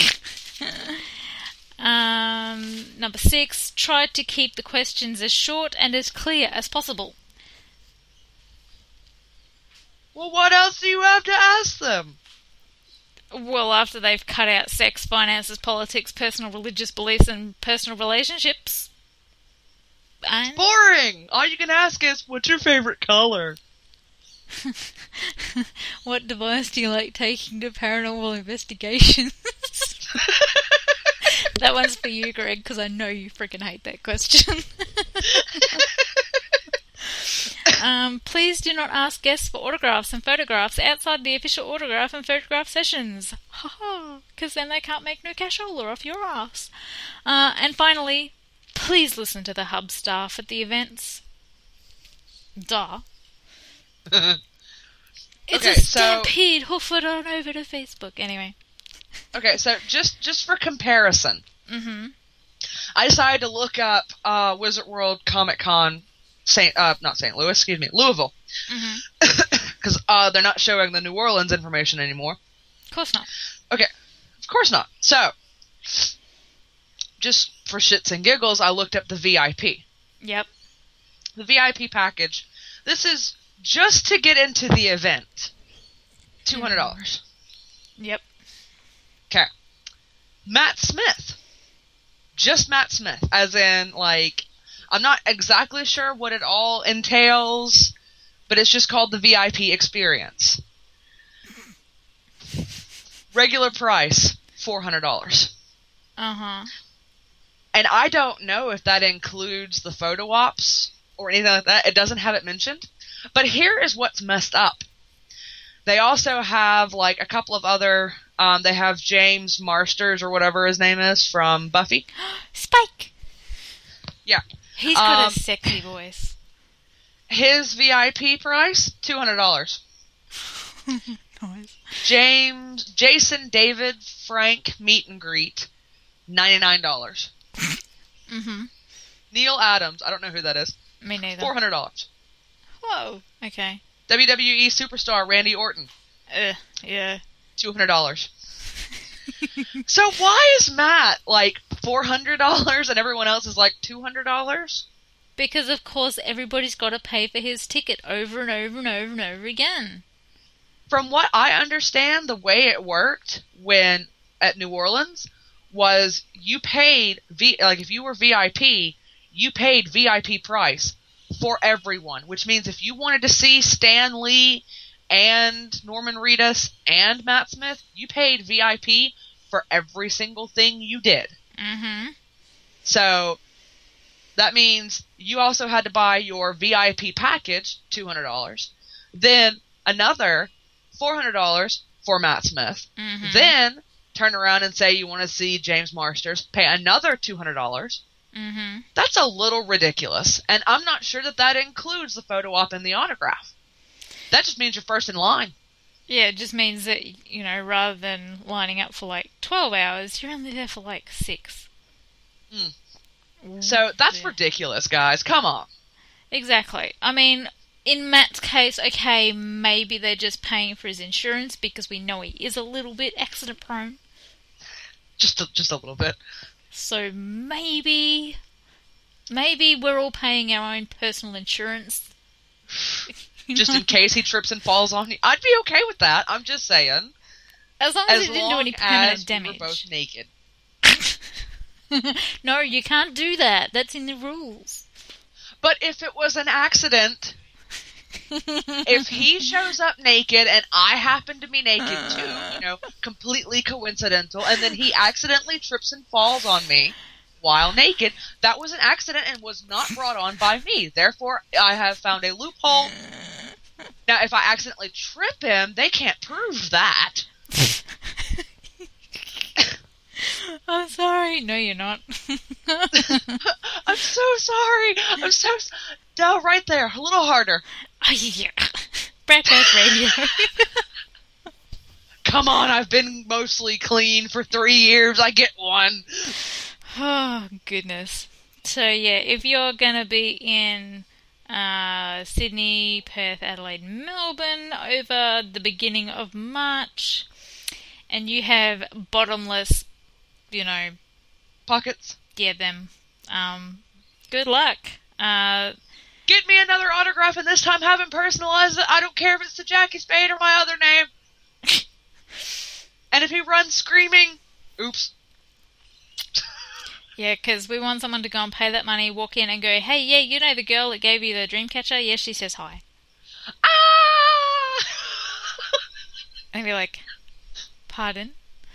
Number 6. Try to keep the questions as short and as clear as possible. Well, what else do you have to ask them? Well, after they've cut out sex, finances, politics, personal religious beliefs, and personal relationships. And Boring! All you can ask is, what's your favorite color? what device do you like taking to paranormal investigations? That one's for you, Greg, because I know you freaking hate that question. Please do not ask guests for autographs and photographs outside the official autograph and photograph sessions. Because then they can't make no cashola off your ass. And finally, please listen to the hub staff at the events. Duh. It's Okay, a stampede. Hoof it on over to Facebook. Anyway. Okay, so just for comparison, Mm-hmm. I decided to look up Wizard World Comic Con, Louisville, Mm-hmm. because they're not showing the New Orleans information anymore. Of course not. Okay, of course not. So, just for shits and giggles, I looked up the VIP. Yep. The VIP package. This is just to get into the event. $200. Yep. Okay. Matt Smith. Just Matt Smith. As in, like, I'm not exactly sure what it all entails, but it's just called the VIP experience. Regular price, $400. Uh-huh. And I don't know if that includes the photo ops or anything like that. It doesn't have it mentioned. But here is what's messed up. They also have, like, a couple of other... they have James Marsters, or whatever his name is, from Buffy. Spike! Yeah. He's got a sexy voice. His VIP price, $200. Nice. Jason David Frank meet and greet, $99. Mm-hmm. Neil Adams, I don't know who that is, Me neither. $400. Whoa. Okay. WWE superstar Randy Orton, Yeah. $200. So why is Matt like $400 and everyone else is like $200? Because, of course, everybody's got to pay for his ticket over and over and over and over again. From what I understand, the way it worked when at New Orleans was you paid if you were VIP, you paid VIP price for everyone, which means if you wanted to see Stan Lee and Norman Reedus and Matt Smith, you paid VIP for every single thing you did. Mm-hmm. So that means you also had to buy your VIP package, $200. Then another $400 for Matt Smith. Mm-hmm. Then turn around and say you want to see James Marsters, pay another $200. Mm-hmm. That's a little ridiculous. And I'm not sure that includes the photo op and the autograph. That just means you're first in line. Yeah, it just means that, rather than lining up for like 12 hours, you're only there for like 6. So that's ridiculous, guys. Come on. Exactly. I mean, in Matt's case, okay, maybe they're just paying for his insurance because we know he is a little bit accident prone. Just a little bit. So maybe we're all paying our own personal insurance. Just in case he trips and falls on you. I'd be okay with that. I'm just saying. As long as it didn't do any permanent damage. We were both naked. No, you can't do that. That's in the rules. But if it was an accident, if he shows up naked and I happen to be naked too, completely coincidental, and then he accidentally trips and falls on me while naked, that was an accident and was not brought on by me. Therefore, I have found a loophole. Now, if I accidentally trip him, they can't prove that. I'm sorry. No, you're not. I'm so sorry. No, right there. A little harder. Oh, yeah. Breakfast radio. Come on, I've been mostly clean for 3 years. I get one. Oh, goodness. So, yeah, if you're going to be in Sydney, Perth, Adelaide, Melbourne over the beginning of March, and you have bottomless, pockets. Yeah, them. Good luck. Get me another autograph, and this time have him personalize it. I don't care if it's the Jackie Spade or my other name. And if he runs screaming, oops. Yeah, because we want someone to go and pay that money, walk in and go, hey, yeah, the girl that gave you the dream catcher? Yeah, she says hi. Ah! And be like, pardon?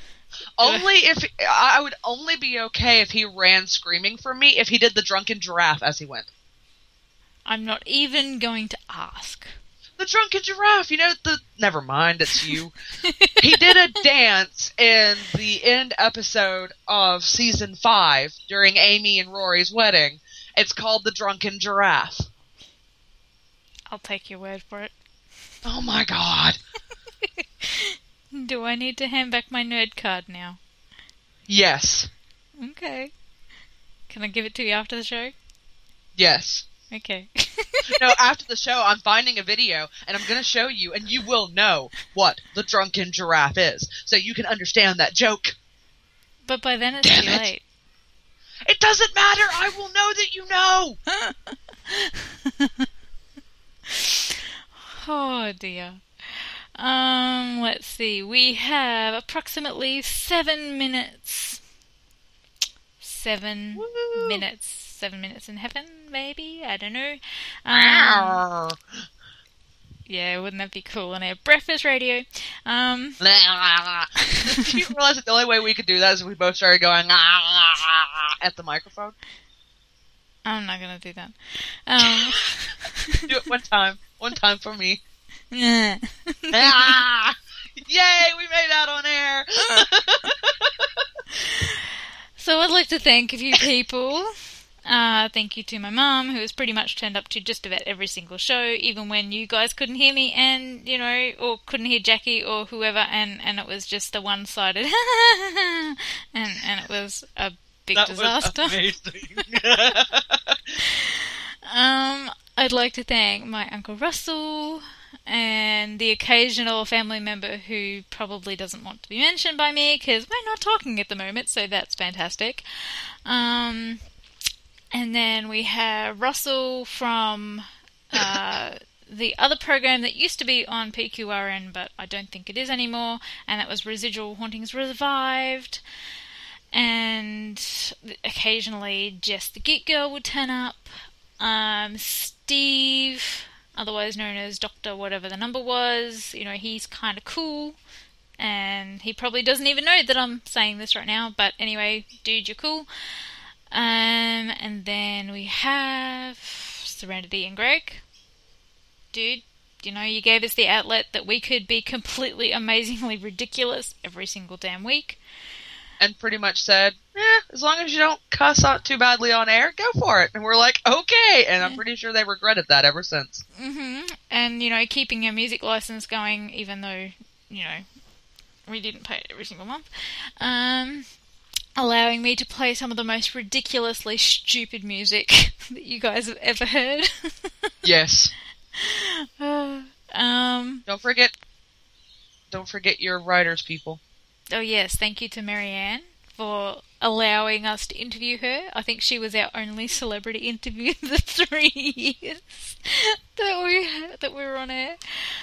I would only be okay if he ran screaming for me if he did the drunken giraffe as he went. I'm not even going to ask. The drunken giraffe, never mind, it's you. He did a dance in the end episode of season 5 during Amy and Rory's wedding. It's called the drunken giraffe. I'll take your word for it. Oh my god. Do I need to hand back my nerd card now? Yes. Okay. Can I give it to you after the show? Yes. Okay. No, after the show, I'm finding a video, and I'm going to show you, and you will know what the drunken giraffe is, so you can understand that joke. But by then it's too late. It doesn't matter! I will know that you know! Oh, dear. Let's see. We have approximately 7 minutes. 7 minutes. 7 minutes in heaven, maybe? I don't know. Yeah, wouldn't that be cool on our breakfast radio? Do you realize that the only way we could do that is if we both started going at the microphone? I'm not going to do that. Do it one time. One time for me. Yay, we made that on air. So I'd like to thank a few people. Thank you to my mum, who has pretty much turned up to just about every single show, even when you guys couldn't hear me and, or couldn't hear Jackie or whoever, and it was just a one-sided and it was a big disaster. Was amazing. I'd like to thank my Uncle Russell and the occasional family member who probably doesn't want to be mentioned by me because we're not talking at the moment, so that's fantastic. And then we have Russell from the other program that used to be on PQRN, but I don't think it is anymore, and that was Residual Hauntings Revived. And occasionally Jess the Geek Girl would turn up. Steve, otherwise known as Dr. whatever the number was, he's kind of cool. And he probably doesn't even know that I'm saying this right now, but anyway, dude, you're cool. And then we have Serenity and Greg. Dude, you gave us the outlet that we could be completely amazingly ridiculous every single damn week. And pretty much said, as long as you don't cuss out too badly on air, go for it. And we're like, okay. And I'm pretty sure they regretted that ever since. Mm-hmm. And, keeping our music license going, even though, we didn't pay it every single month. Allowing me to play some of the most ridiculously stupid music that you guys have ever heard. Yes. Don't forget your writers, people. Oh yes, thank you to Marianne for allowing us to interview her. I think she was our only celebrity interview in the 3 years that we were on air.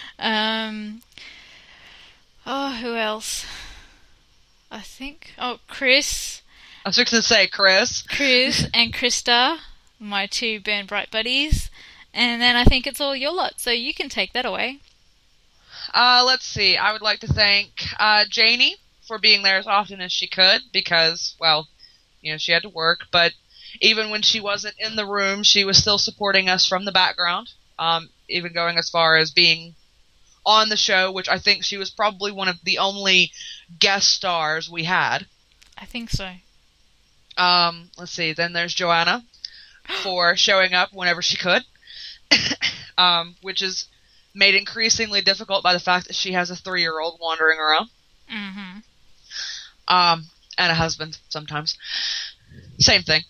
Who else? I think. Oh, Chris. I was fixing to say Chris. Chris and Krista, my 2 Burn Bright buddies. And then I think it's all your lot, so you can take that away. Let's see. I would like to thank Janie for being there as often as she could because, well, she had to work. But even when she wasn't in the room, she was still supporting us from the background, even going as far as being on the show, which I think she was probably one of the only guest stars we had. I think so. Let's see. Then there's Joanna for showing up whenever she could. Which is made increasingly difficult by the fact that she has a 3-year-old wandering around. Mm-hmm. And a husband sometimes. Same thing.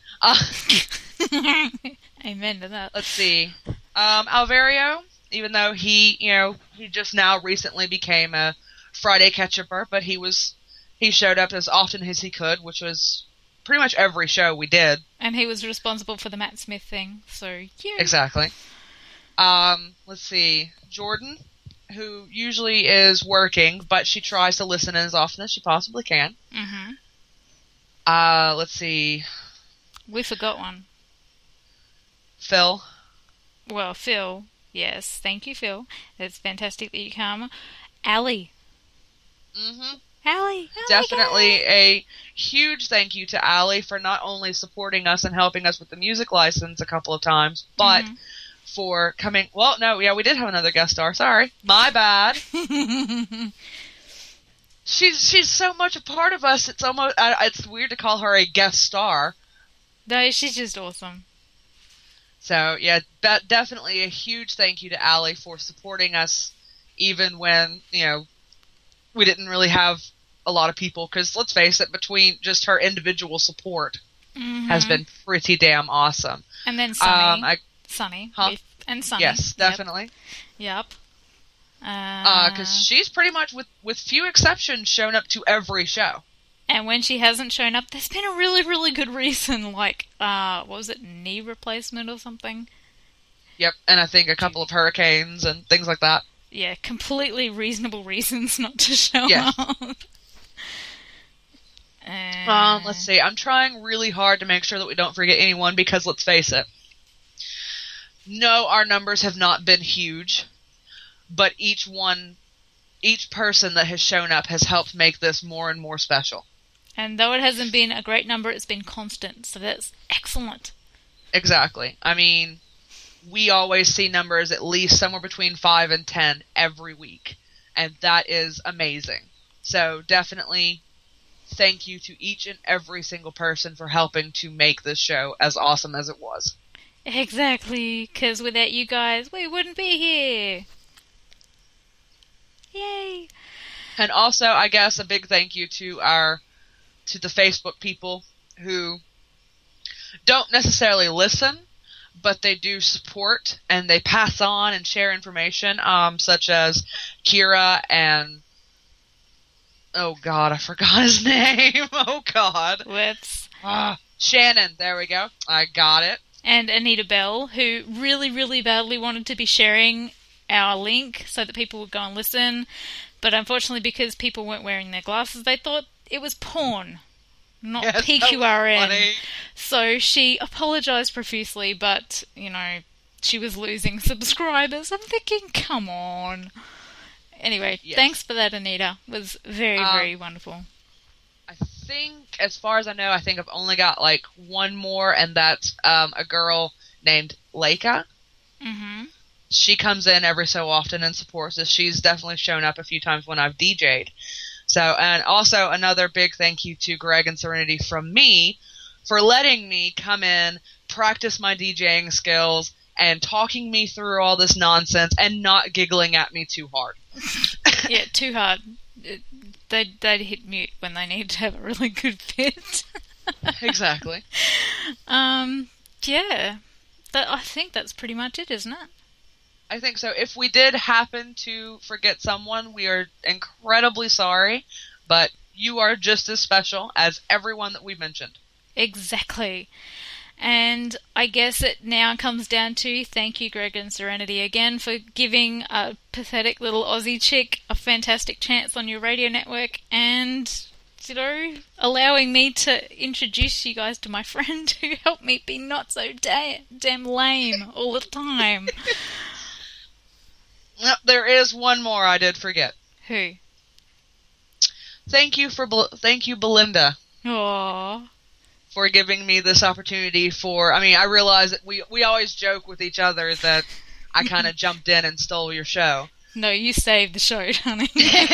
Amen to that. Let's see. Alvario, even though he just now recently became a Friday catch-upper, but he showed up as often as he could, which was pretty much every show we did. And he was responsible for the Matt Smith thing, so yeah. Exactly. Let's see. Jordan, who usually is working, but she tries to listen in as often as she possibly can. Mm-hmm. Let's see. We forgot one. Phil. Well, Phil, yes. Thank you, Phil. It's fantastic that you come. Allie. Mm-hmm. Allie. Definitely a huge thank you to Allie for not only supporting us and helping us with the music license a couple of times, but for coming. Well, no, yeah, we did have another guest star. Sorry, my bad. She's so much a part of us. It's almost it's weird to call her a guest star. No, she's just awesome. So yeah, definitely a huge thank you to Allie for supporting us, even when we didn't really have a lot of people. Because let's face it, between just her individual support has been pretty damn awesome. And then Sunny. Sunny. And Sunny. Yes, definitely. Yep. Because she's pretty much, with few exceptions, shown up to every show. And when she hasn't shown up, there's been a really, really good reason, like, what was it, knee replacement or something? Yep, and I think a couple of hurricanes and things like that. Yeah, completely reasonable reasons not to show up. Let's see. I'm trying really hard to make sure that we don't forget anyone because, let's face it, no, our numbers have not been huge, but each person that has shown up has helped make this more and more special. And though it hasn't been a great number, it's been constant, so that's excellent. Exactly. I mean, we always see numbers at least somewhere between 5 and 10 every week, and that is amazing. So definitely thank you to each and every single person for helping to make this show as awesome as it was. Exactly, because without you guys, we wouldn't be here. Yay! And also, I guess, a big thank you to the Facebook people who don't necessarily listen, but they do support and they pass on and share information, such as Kira and oh god, I forgot his name. Oh god. Whoops. Shannon, there we go. I got it. And Anita Bell, who really, really badly wanted to be sharing our link so that people would go and listen. But unfortunately, because people weren't wearing their glasses, they thought it was porn, not PQRN. So she apologised profusely, but, she was losing subscribers. I'm thinking, come on. Anyway, Thanks for that, Anita. It was very, very wonderful. I think, as far as I know, I think I've only got like one more, and that's a girl named Leica. Mm-hmm. She comes in every so often and supports us. She's definitely shown up a few times when I've DJ'd. So, and also another big thank you to Greg and Serenity from me for letting me come in, practice my DJing skills, and talking me through all this nonsense and not giggling at me too hard. Yeah, too hard. They'd hit mute when they need to have a really good fit. Exactly. Yeah. I think that's pretty much it, isn't it? I think so. If we did happen to forget someone, we are incredibly sorry, but you are just as special as everyone that we mentioned. Exactly. And I guess it now comes down to thank you, Greg and Serenity, again for giving a pathetic little Aussie chick a fantastic chance on your radio network and, you know, allowing me to introduce you guys to my friend who helped me be not so damn lame all the time. Yep, there is one more I did forget. Who? Thank you, Belinda. Aww. For giving me this opportunity I realize that we always joke with each other that I kind of jumped in and stole your show. No, you saved the show, honey.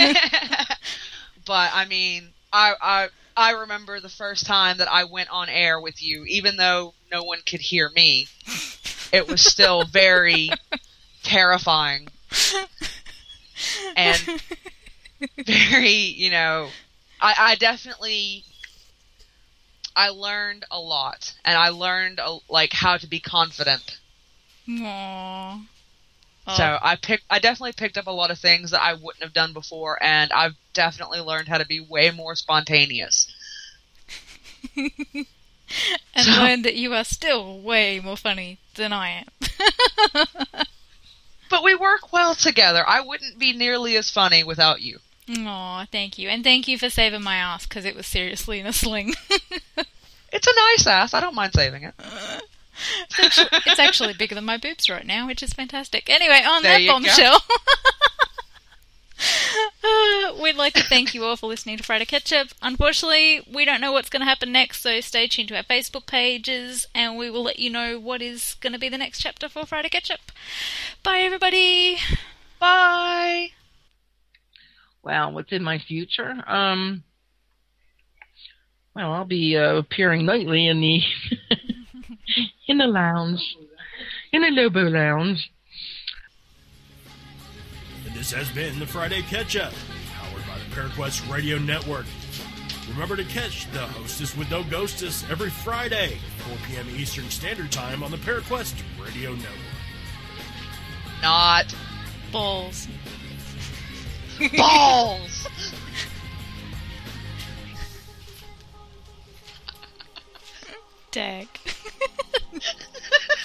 But, I mean, I remember the first time that I went on air with you, even though no one could hear me. It was still very terrifying. And very, you know, I definitely... I learned a lot, and I learned like how to be confident. Aww. Oh. So I definitely picked up a lot of things that I wouldn't have done before, and I've definitely learned how to be way more spontaneous. And learned that you are still way more funny than I am. But we work well together. I wouldn't be nearly as funny without you. Aw, thank you. And thank you for saving my ass, because it was seriously in a sling. It's a nice ass. I don't mind saving it. It's actually bigger than my boobs right now, which is fantastic. Anyway, on there that bombshell, we'd like to thank you all for listening to Friday Ketchup. Unfortunately, we don't know what's going to happen next, so stay tuned to our Facebook pages, and we will let you know what is going to be the next chapter for Friday Ketchup. Bye, everybody. Bye. Well, what's in my future? Well, I'll be appearing nightly in the in the lounge, in the Lobo Lounge. And this has been the Friday Catch-Up, powered by the ParaQuest Radio Network. Remember to catch the Hostess with No Ghostess every Friday, 4 p.m. Eastern Standard Time on the ParaQuest Radio Network. Not. Balls. Balls! Dag.